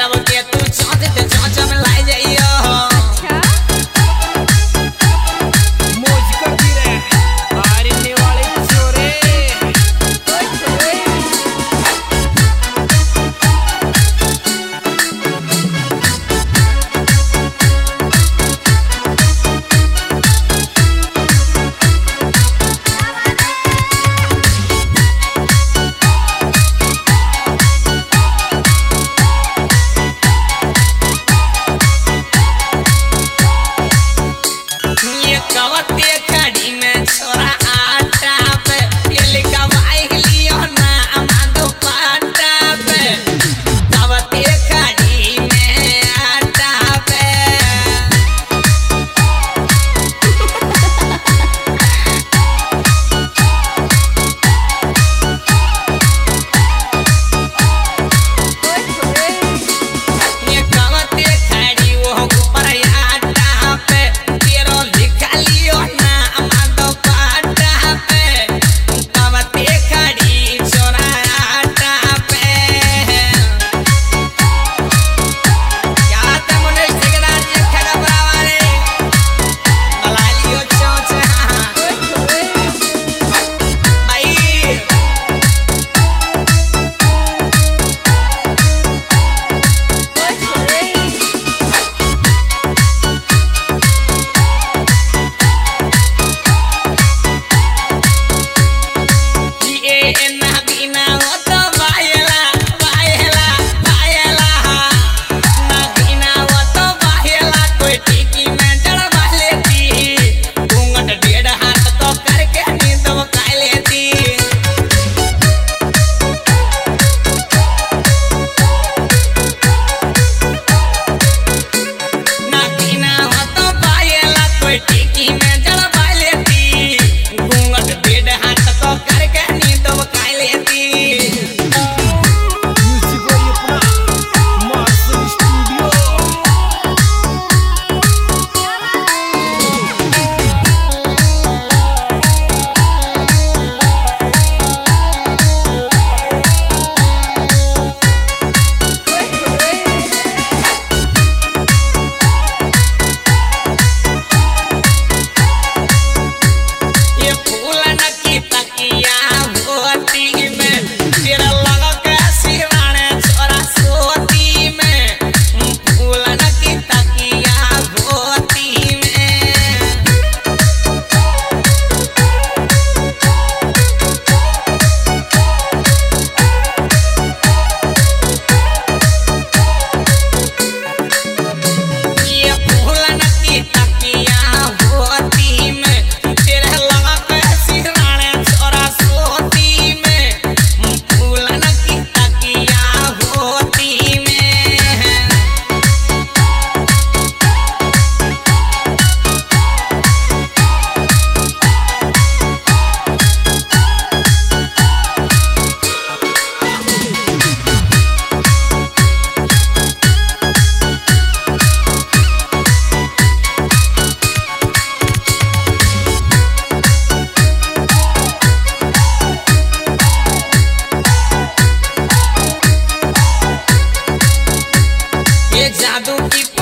काटब के तू चौथ ते चौच में लाई जाइयो। अच्छा मौज कर दी रे आरने वाले छोरे। ये कवते खड़ी में छोरा आटा पे तेल कमाई लियो ना माधो पाटा पे कवते खड़ी में आटा पे ये कवते खड़ी वो ऊपर आटा पे तेरो लिखा लियो ना माधो पाटा पे कवते खड़ी छोरा आटा पे। क्या ते मुनेश ठेकेदार जी खड़ा वाले बला लियो चौच भाई। ये ना बिना हो तो बायला बायला बायला ना बिना हो तो बायला कोई टिकी में डलवा लेती घूंघट 1.5 हाथ तो करके नींद बका लेती। ना बिना हो तो बायला कोई टिकी में डलवा लेती घूंघट 1.5 हाथ तो करके नींद बका लेती। म्यूजिक भाई अपना मास्टर स्टूडियो। ये फूलन की तकिया होती में तेरा लगा के सिराने छोरा सोती में फूलन की तकिया होती में। ये फूलन की तकिया होती में तेरे लगा के सिराने छोरा सोती में फूलन की तकिया होती में। ये जादू की